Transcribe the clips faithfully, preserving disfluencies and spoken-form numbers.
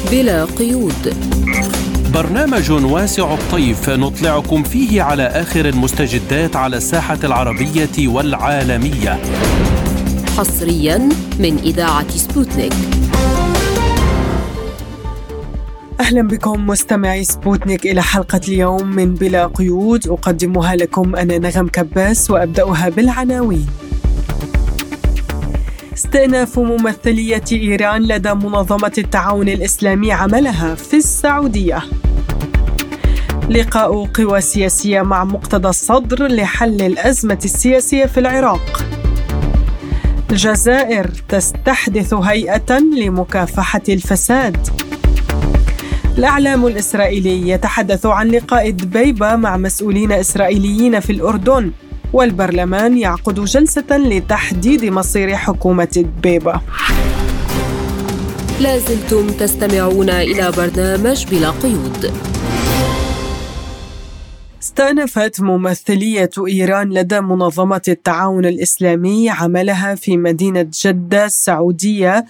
بلا قيود، برنامج واسع الطيف نطلعكم فيه على آخر المستجدات على الساحة العربية والعالمية، حصريا من إذاعة سبوتنيك. أهلا بكم مستمعي سبوتنيك إلى حلقة اليوم من بلا قيود، أقدمها لكم أنا نغم كباس وأبدأها بالعناوين. استئناف ممثلية إيران لدى منظمة التعاون الإسلامي عملها في السعودية. لقاء قوى سياسية مع مقتدى الصدر لحل الأزمة السياسية في العراق. الجزائر تستحدث هيئة لمكافحة الفساد. الإعلام الإسرائيلي يتحدث عن لقاء دبيبة مع مسؤولين إسرائيليين في الأردن، والبرلمان يعقد جلسة لتحديد مصير حكومة دبيبة. لازلتم تستمعون إلى برنامج بلا قيود. استأنفت ممثلية إيران لدى منظمة التعاون الإسلامي عملها في مدينة جدة السعودية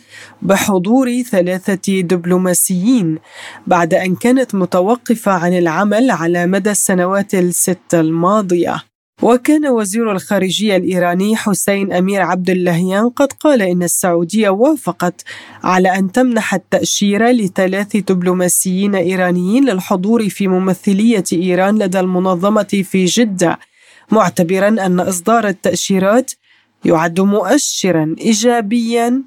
بحضور ثلاثة دبلوماسيين بعد أن كانت متوقفة عن العمل على مدى السنوات الست الماضية. وكان وزير الخارجية الإيراني حسين أمير عبد اللهيان قد قال إن السعودية وافقت على أن تمنح التأشيرة لثلاث دبلوماسيين إيرانيين للحضور في ممثلية إيران لدى المنظمة في جدة، معتبرا أن إصدار التأشيرات يعد مؤشرا إيجابيا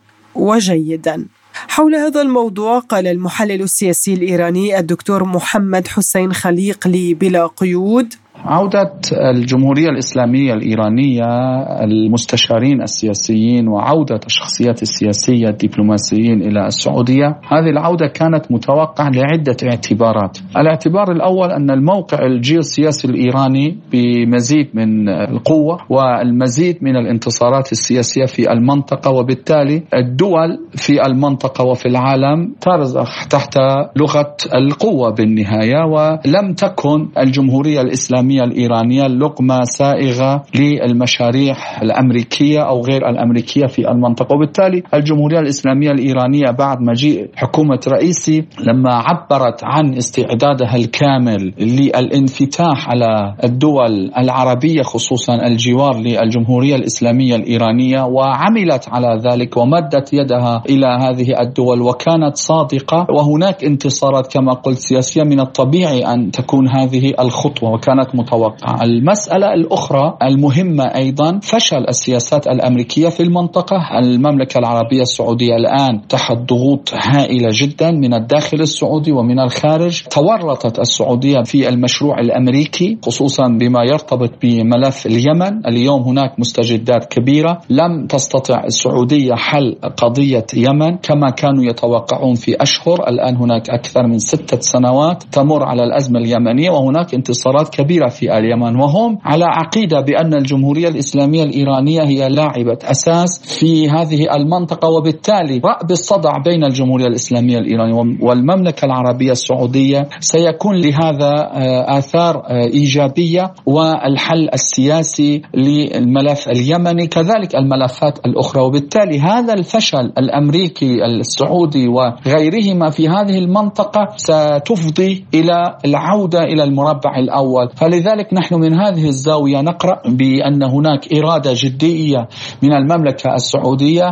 وجيدا. حول هذا الموضوع قال المحلل السياسي الإيراني الدكتور محمد حسين خليق لي بلا قيود: عودة الجمهورية الإسلامية الإيرانية، المستشارين السياسيين وعودة الشخصيات السياسية الدبلوماسيين إلى السعودية، هذه العودة كانت متوقعة لعدة اعتبارات. الاعتبار الأول أن الموقع الجيوسياسي الإيراني بمزيد من القوة والمزيد من الانتصارات السياسية في المنطقة، وبالتالي الدول في المنطقة وفي العالم ترزح تحت لغة القوة بالنهاية، ولم تكن الجمهورية الإسلامية الإيرانية لقمة سائغة للمشاريع الأمريكية أو غير الأمريكية في المنطقة. وبالتالي الجمهورية الإسلامية الإيرانية بعد مجيء حكومة رئيسي لما عبرت عن استعدادها الكامل للانفتاح على الدول العربية خصوصا الجوار للجمهورية الإسلامية الإيرانية، وعملت على ذلك ومدت يدها إلى هذه الدول وكانت صادقة، وهناك انتصارات كما قلت سياسية من الطبيعي أن تكون هذه الخطوة وكانت متوقعة. المسألة الأخرى المهمة أيضا فشل السياسات الأمريكية في المنطقة. المملكة العربية السعودية الآن تحت ضغوط هائلة جدا من الداخل السعودي ومن الخارج. تورطت السعودية في المشروع الأمريكي خصوصا بما يرتبط بملف اليمن. اليوم هناك مستجدات كبيرة، لم تستطع السعودية حل قضية يمن كما كانوا يتوقعون في أشهر. الآن هناك أكثر من ستة سنوات تمر على الأزمة اليمنية، وهناك انتصارات كبيرة في اليمن، وهم على عقيدة بأن الجمهورية الإسلامية الإيرانية هي لاعبة أساس في هذه المنطقة، وبالتالي رأب الصدع بين الجمهورية الإسلامية الإيرانية والمملكة العربية السعودية سيكون لهذا آثار إيجابية، والحل السياسي للملف اليمني كذلك الملفات الأخرى. وبالتالي هذا الفشل الأمريكي السعودي وغيرهما في هذه المنطقة ستفضي إلى العودة إلى المربع الأول. فلذلك نحن من هذه الزاوية نقرأ بأن هناك إرادة جدية من المملكة السعودية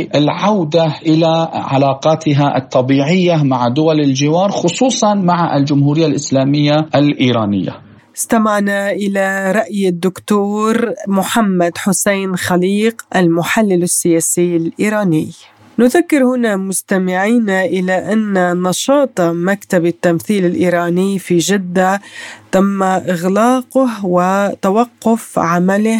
للعودة إلى علاقاتها الطبيعية مع دول الجوار خصوصا مع الجمهورية الإسلامية الإيرانية. استمعنا إلى رأي الدكتور محمد حسين خليق المحلل السياسي الإيراني. نذكر هنا مستمعينا إلى أن نشاط مكتب التمثيل الإيراني في جدة تم إغلاقه وتوقف عمله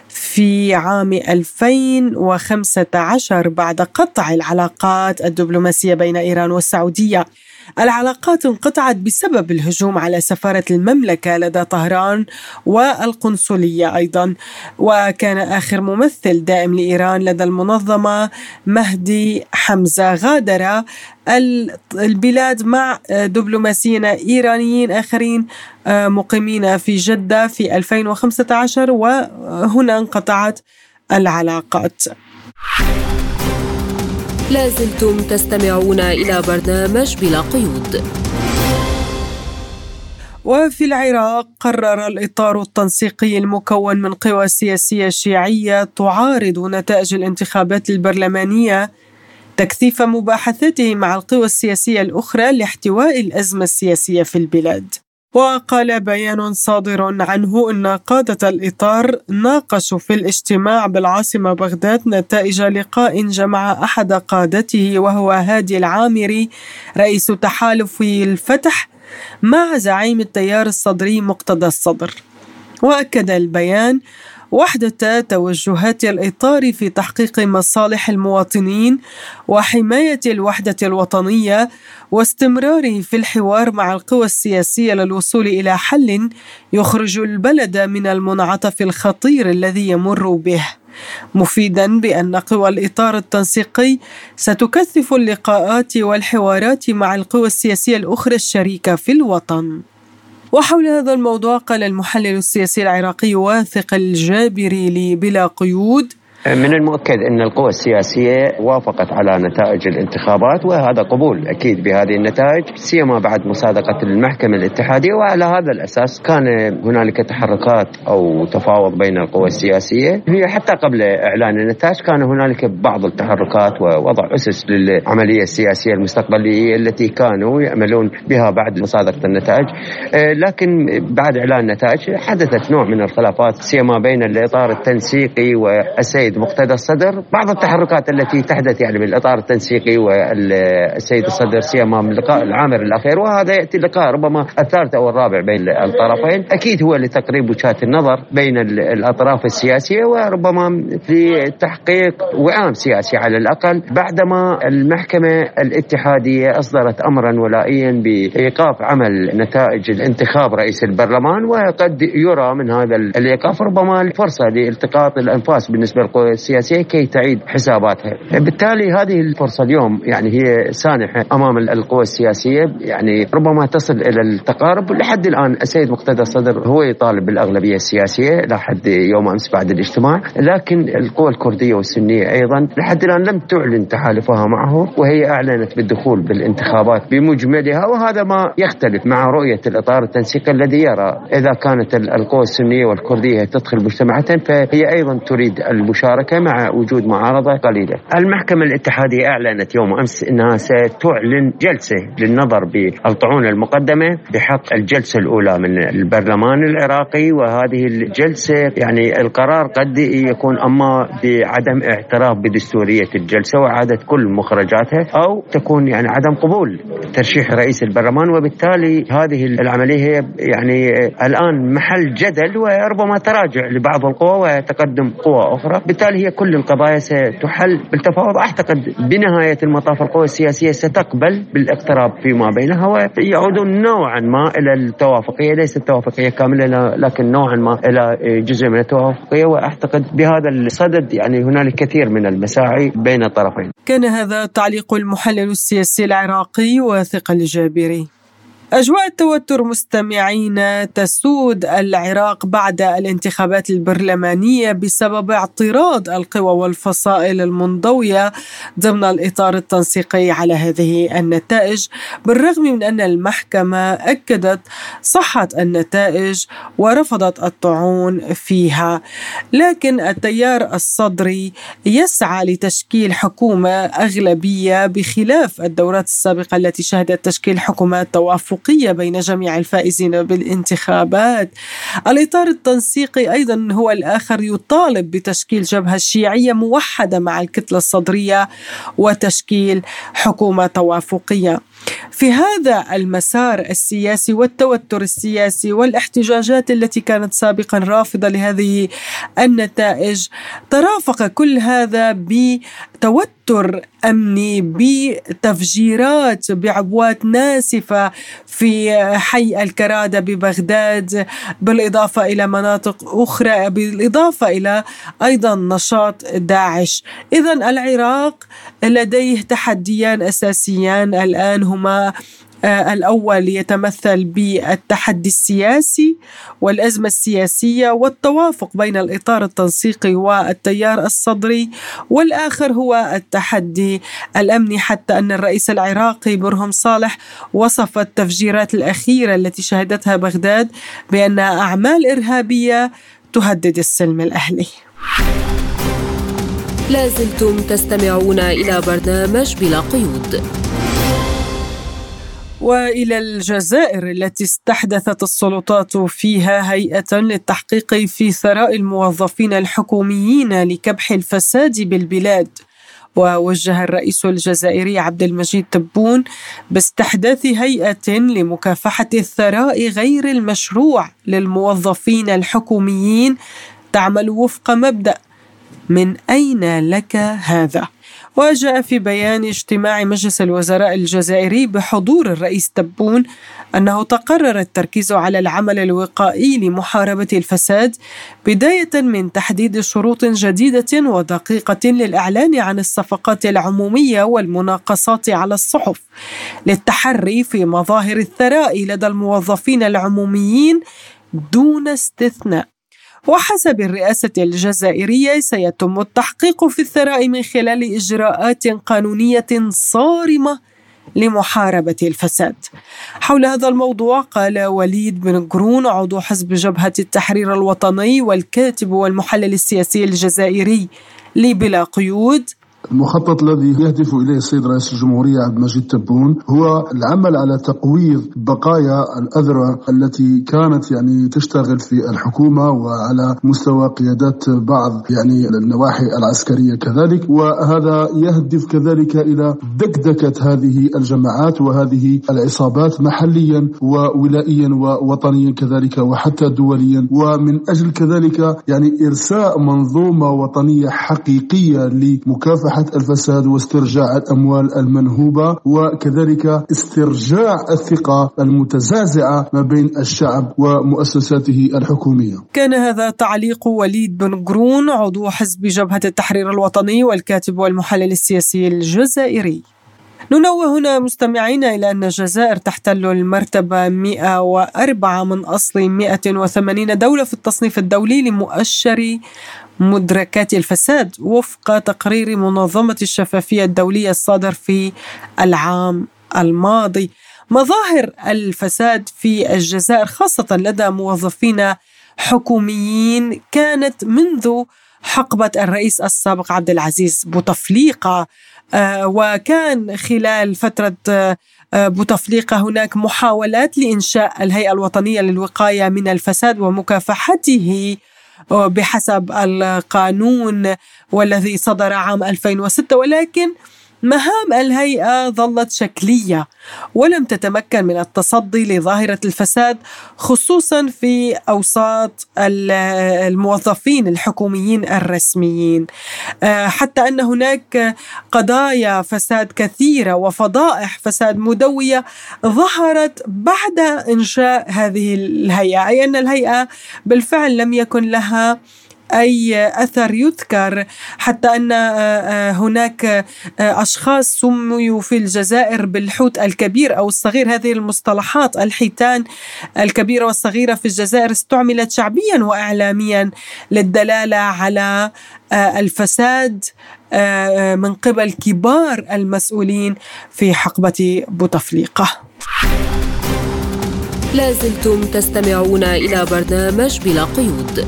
في عام ألفين وخمسة عشر بعد قطع العلاقات الدبلوماسية بين إيران والسعودية. العلاقات انقطعت بسبب الهجوم على سفارة المملكة لدى طهران والقنصلية أيضا. وكان آخر ممثل دائم لإيران لدى المنظمة مهدي حمزة غادر البلاد مع دبلوماسيين إيرانيين آخرين مقيمين في جدة في ألفين وخمسة عشر، وهنا انقطعت العلاقات. لازلتم تستمعون إلى برنامج بلا قيود. وفي العراق قرر الإطار التنسيقي المكون من قوى سياسية شيعية تعارض نتائج الانتخابات البرلمانية تكثيف مباحثاته مع القوى السياسية الأخرى لاحتواء الأزمة السياسية في البلاد. وقال بيان صادر عنه أن قادة الإطار ناقشوا في الاجتماع بالعاصمة بغداد نتائج لقاء جمع أحد قادته وهو هادي العامري رئيس تحالف الفتح مع زعيم التيار الصدري مقتدى الصدر. وأكد البيان وحدة توجهات الإطار في تحقيق مصالح المواطنين وحماية الوحدة الوطنية واستمراره في الحوار مع القوى السياسية للوصول إلى حل يخرج البلد من المنعطف الخطير الذي يمر به، مفيدا بأن قوى الإطار التنسيقي ستكثف اللقاءات والحوارات مع القوى السياسية الأخرى الشريكة في الوطن. وحول هذا الموضوع قال المحلل السياسي العراقي واثق الجابري لبلا قيود: من المؤكد أن القوى السياسية وافقت على نتائج الانتخابات، وهذا قبول أكيد بهذه النتائج، سيما بعد مصادقة المحكمة الاتحادية. وعلى هذا الأساس كان هنالك تحركات أو تفاوض بين القوى السياسية. هي حتى قبل إعلان النتائج كان هنالك بعض التحركات ووضع أسس للعملية السياسية المستقبلية التي كانوا يأملون بها بعد مصادقة النتائج. لكن بعد إعلان النتائج حدثت نوع من الخلافات سيما بين الإطار التنسيقي والسيد مقتدى الصدر. بعض التحركات التي تحدث يعني بالإطار التنسيقي والسيد الصدر سيما من اللقاء العامر الأخير، وهذا يأتي اللقاء ربما الثالث أو الرابع بين الطرفين، أكيد هو لتقريب وجهات النظر بين الأطراف السياسية وربما لتحقيق وئام سياسي على الأقل، بعدما المحكمة الاتحادية أصدرت أمرا ولائيا بإيقاف عمل نتائج الانتخاب رئيس البرلمان. وقد يرى من هذا الإيقاف ربما الفرصة لالتقاط الأنفاس بالنسبة للقوى السياسية كي تعيد حساباتها. بالتالي هذه الفرصة اليوم يعني هي سانحة أمام القوى السياسية، يعني ربما تصل إلى التقارب. لحد الآن السيد مقتدى الصدر هو يطالب بالأغلبية السياسية لحد يوم أمس بعد الاجتماع، لكن القوى الكردية والسنية أيضا لحد الآن لم تعلن تحالفها معه، وهي أعلنت بالدخول بالانتخابات بمجملها. وهذا ما يختلف مع رؤية الإطار التنسيقي الذي يرى إذا كانت القوى السنية والكردية تدخل مجتمعات فهي أيضا تريد المشاركة مع وجود معارضة قليلة. المحكمة الاتحادية أعلنت يوم أمس أنها ستعلن جلسة للنظر بالطعون المقدمة بحق الجلسة الأولى من البرلمان العراقي. وهذه الجلسة يعني القرار قد يكون أما بعدم اعتراف بدستورية الجلسة وإعادة كل مخرجاتها، أو تكون يعني عدم قبول ترشيح رئيس البرلمان. وبالتالي هذه العملية هي يعني الآن محل جدل وربما تراجع لبعض القوى وتقدم قوى أخرى. بالتالي هي كل القضايا ستحل بالتفاوض. أعتقد بنهاية المطاف القوى السياسية ستقبل بالاقتراب فيما بينها ويعودون نوعا ما إلى التوافقية، ليست توافقية كاملة لكن نوعا ما إلى جزء من التوافقية. وأعتقد بهذا الصدد يعني هنالك كثير من المساعي بين الطرفين. كان هذا تعليق المحلل السياسي العراقي واثق الجابري. أجواء التوتر مستمعين تسود العراق بعد الانتخابات البرلمانية بسبب اعتراض القوى والفصائل المنضوية ضمن الإطار التنسيقي على هذه النتائج، بالرغم من أن المحكمة أكدت صحة النتائج ورفضت الطعون فيها. لكن التيار الصدري يسعى لتشكيل حكومة أغلبية بخلاف الدورات السابقة التي شهدت تشكيل حكومات توافق بين جميع الفائزين بالانتخابات. الإطار التنسيقي أيضا هو الآخر يطالب بتشكيل جبهة شيعية موحدة مع الكتلة الصدرية وتشكيل حكومة توافقية. في هذا المسار السياسي والتوتر السياسي والاحتجاجات التي كانت سابقا رافضة لهذه النتائج، ترافق كل هذا بتوتر أمني، بتفجيرات بعبوات ناسفة في حي الكرادة ببغداد، بالإضافة إلى مناطق أخرى، بالإضافة إلى أيضا نشاط داعش. إذن العراق لديه تحديان أساسيان الآن، هما الأول يتمثل بالتحدي السياسي والأزمة السياسية والتوافق بين الإطار التنسيقي والتيار الصدري، والآخر هو التحدي الأمني، حتى أن الرئيس العراقي برهم صالح وصف التفجيرات الأخيرة التي شهدتها بغداد بأنها أعمال إرهابية تهدد السلم الأهلي. لازلتم تستمعون إلى برنامج بلا قيود. وإلى الجزائر التي استحدثت السلطات فيها هيئة للتحقيق في ثراء الموظفين الحكوميين لكبح الفساد بالبلاد. ووجه الرئيس الجزائري عبد المجيد تبون باستحداث هيئة لمكافحة الثراء غير المشروع للموظفين الحكوميين تعمل وفق مبدأ من أين لك هذا. وجاء في بيان اجتماع مجلس الوزراء الجزائري بحضور الرئيس تبون أنه تقرر التركيز على العمل الوقائي لمحاربة الفساد، بداية من تحديد شروط جديدة ودقيقة للإعلان عن الصفقات العمومية والمناقصات على الصحف، للتحري في مظاهر الثراء لدى الموظفين العموميين دون استثناء. وحسب الرئاسة الجزائرية سيتم التحقيق في الثراء من خلال إجراءات قانونية صارمة لمحاربة الفساد. حول هذا الموضوع قال وليد بن قرون عضو حزب جبهة التحرير الوطني والكاتب والمحلل السياسي الجزائري لبلا قيود: المخطط الذي يهدف إليه السيد رئيس الجمهورية عبد المجيد تبون هو العمل على تقويض بقايا الأذرع التي كانت يعني تشتغل في الحكومة وعلى مستوى قيادات بعض يعني النواحي العسكرية كذلك، وهذا يهدف كذلك إلى دكدكة هذه الجماعات وهذه العصابات محليا وولائيا ووطنيا كذلك وحتى دوليا، ومن أجل كذلك يعني إرساء منظومة وطنية حقيقية لمكافحة الفساد واسترجاع الأموال المنهوبة، وكذلك استرجاع الثقة المتزعزعة ما بين الشعب ومؤسساته الحكومية. كان هذا تعليق وليد بن قرون عضو حزب جبهة التحرير الوطني والكاتب والمحلل السياسي الجزائري. ننوه هنا مستمعينا إلى أن الجزائر تحتل المرتبة مئة وأربعة من أصل مئة وثمانين دولة في التصنيف الدولي لمؤشر مدركات الفساد وفق تقرير منظمة الشفافية الدولية الصادر في العام الماضي. مظاهر الفساد في الجزائر خاصة لدى موظفين حكوميين كانت منذ حقبة الرئيس السابق عبد العزيز بوتفليقة، آه وكان خلال فترة آه بوتفليقة هناك محاولات لإنشاء الهيئة الوطنية للوقاية من الفساد ومكافحته بحسب القانون والذي صدر عام ألفين وستة، ولكن مهام الهيئة ظلت شكلية ولم تتمكن من التصدي لظاهرة الفساد خصوصا في أوساط الموظفين الحكوميين الرسميين، حتى أن هناك قضايا فساد كثيرة وفضائح فساد مدوية ظهرت بعد إنشاء هذه الهيئة، أي أن الهيئة بالفعل لم يكن لها أي أثر يذكر، حتى أن هناك أشخاص سميوا في الجزائر بالحوت الكبير أو الصغير. هذه المصطلحات الحيتان الكبيرة والصغيرة في الجزائر استعملت شعبيا وإعلاميا للدلالة على الفساد من قبل كبار المسؤولين في حقبة بوتفليقة. لازلتم تستمعون إلى برنامج بلا قيود.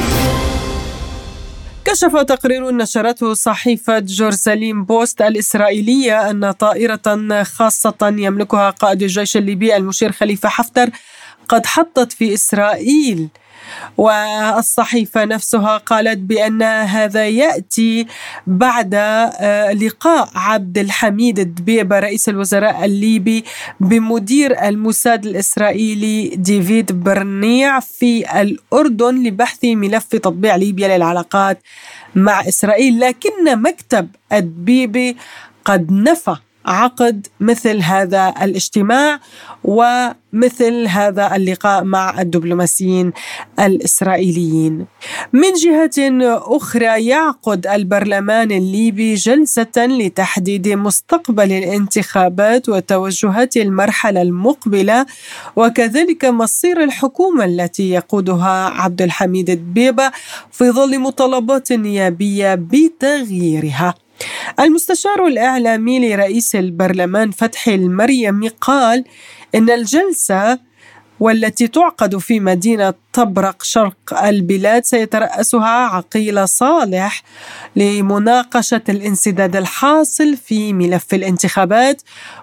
كشف تقرير نشرته صحيفة جورزاليم بوست الإسرائيلية أن طائرة خاصة يملكها قائد الجيش الليبي المشير خليفة حفتر قد حطت في إسرائيل، والصحيفة نفسها قالت بأن هذا يأتي بعد لقاء عبد الحميد الدبيبة رئيس الوزراء الليبي بمدير الموساد الإسرائيلي ديفيد برنيع في الأردن لبحث ملف تطبيع ليبيا للعلاقات مع إسرائيل، لكن مكتب الدبيبة قد نفى عقد مثل هذا الاجتماع ومثل هذا اللقاء مع الدبلوماسيين الإسرائيليين. من جهة أخرى، يعقد البرلمان الليبي جلسة لتحديد مستقبل الانتخابات وتوجهات المرحلة المقبلة، وكذلك مصير الحكومة التي يقودها عبد الحميد دبيبة في ظل مطالبات نيابية بتغييرها. المستشار الإعلامي لرئيس البرلمان فتحي المريمي قال إن الجلسة والتي تعقد في مدينة طبرق شرق البلاد سيترأسها عقيل صالح لمناقشة الانسداد الحاصل في ملف الانتخابات،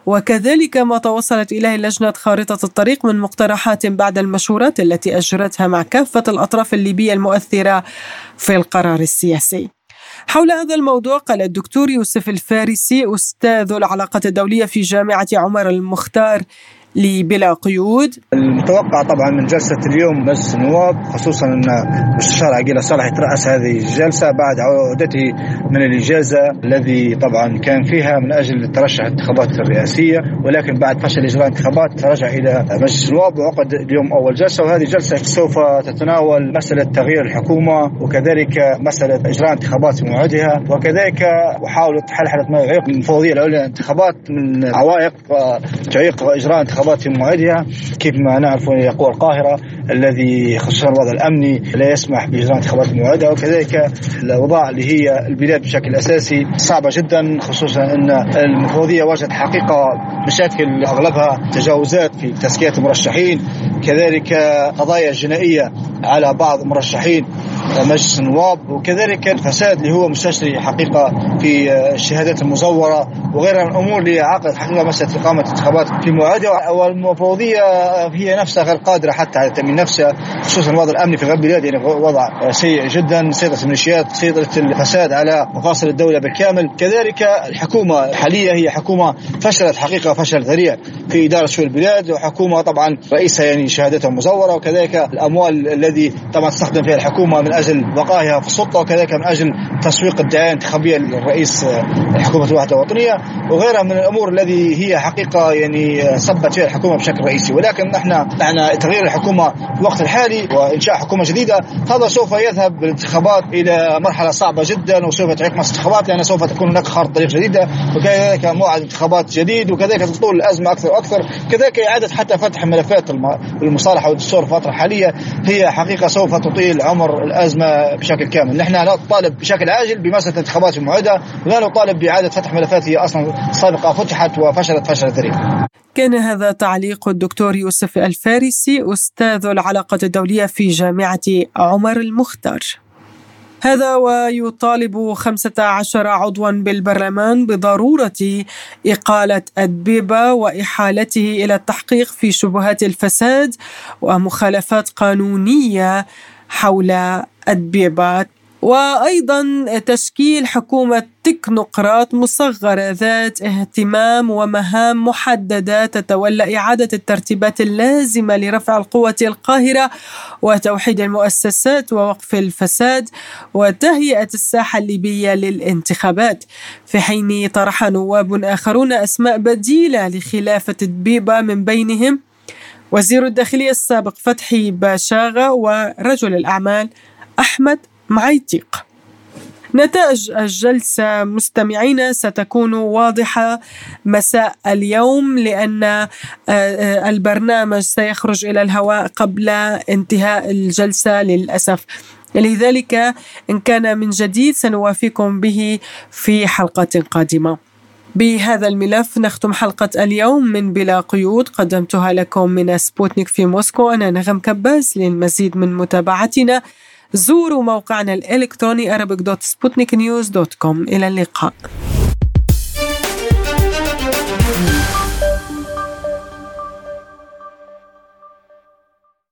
وكذلك ما توصلت إليه لجنة خارطة الطريق من مقترحات بعد المشورات التي أجرتها مع كافة الأطراف الليبية المؤثرة في القرار السياسي. حول هذا الموضوع قال الدكتور يوسف الفارسي أستاذ العلاقات الدولية في جامعة عمر المختار لبلا قيود: المتوقع طبعا من جلسة اليوم مجلس النواب، خصوصا أن المستشار عقيل صالح يترأس هذه الجلسة بعد عودته من الإجازة الذي طبعا كان فيها من أجل الترشح الانتخابات الرئاسية، ولكن بعد فشل إجراء انتخابات رجع إلى مجلس النواب وعقد اليوم أول جلسة. وهذه جلسة سوف تتناول مسألة تغيير الحكومة، وكذلك مسألة إجراء انتخابات في موعدها، وكذلك محاولة حل ما يعيق المفوضية العليا للانتخابات من عوائق تعيق إجراء انتخابات في موعدها، كيف ما نعرف يقوى القاهرة الذي خصوصا الوضع الأمني لا يسمح بإجراء انتخابات موعدها، وكذلك الأوضاع اللي هي البلاد بشكل أساسي صعبة جدا، خصوصا أن المفوضية واجهت حقيقة مشاكل أغلبها تجاوزات في تزكية المرشحين، كذلك قضايا جنائية على بعض مرشحين مجلس النواب، وكذلك الفساد اللي هو مستشري حقيقة في الشهادات المزورة وغيرها من الأمور اللي عقد حقيقة مسألة إقامة انتخابات في موعدها. والمفوضية هي نفسها غير قادرة حتى على تأمين نفسها، خصوصا الوضع الأمني في غرب البلاد يعني وضع سيء جدا، سيطرة الميليشيات، سيطرة الفساد على مفاصل الدولة بالكامل. كذلك الحكومة الحالية هي حكومة فشلت حقيقة فشل ذريع في إدارة شؤون البلاد، وحكومة طبعا رئيسها يعني شهادتها مزورة، وكذلك الأموال الذي طبعا تستخدم فيها الحكومة من أجل بقائها في السلطة، وكذلك من أجل تسويق الدعاية الانتخابية للرئيس الحكومة الوحدة الوطنية، وغيرها من الأمور الذي هي حقيقة يعني صبت فيها الحكومة بشكل رئيسي. ولكن نحن نحن تغيير الحكومة في الوقت الحالي وإنشاء حكومة جديدة هذا سوف يذهب بالانتخابات إلى مرحلة صعبة جدا، وسوف تعيق مسألة الانتخابات لأن سوف تكون هناك خارطة طريق جديدة، وكذلك موعد انتخابات جديد، وكذلك تطول الأزمة أكثر وأكثر. كذلك إعادة حتى فتح ملفات المصالحة والدستور في الفترة الحالية هي حقيقة سوف تطيل عمر الأزمة بشكل كامل. نحن نطالب بشكل عاجل بمسألة انتخابات في موعدها، ولا نطالب بإعادة فتح ملفات هي أصلا سابقة فتحت وفشلت فشل ذريع. كان هذا تعليق الدكتور يوسف الفارسي أستاذ العلاقات الدولية في جامعة عمر المختار. هذا ويطالب خمسة عشر عضوا بالبرلمان بضرورة إقالة دبيبة وإحالته إلى التحقيق في شبهات الفساد ومخالفات قانونية حول دبيبة، وأيضا تشكيل حكومة تكنوقراط مصغرة ذات اهتمام ومهام محددة تتولى إعادة الترتيبات اللازمة لرفع القوة القاهرة وتوحيد المؤسسات ووقف الفساد وتهيئة الساحة الليبية للانتخابات، في حين طرح نواب آخرون أسماء بديلة لخلافة دبيبة، من بينهم وزير الداخلية السابق فتحي باشاغة ورجل الأعمال أحمد معيتيق. نتائج الجلسة مستمعين ستكون واضحة مساء اليوم، لأن البرنامج سيخرج إلى الهواء قبل انتهاء الجلسة للأسف، لذلك إن كان من جديد سنوافيكم به في حلقة قادمة. بهذا الملف نختم حلقة اليوم من بلا قيود، قدمتها لكم من سبوتنيك في موسكو. أنا نغم كباس. للمزيد من متابعتنا زوروا موقعنا الإلكتروني arabic dot sputnik news dot com. إلى اللقاء.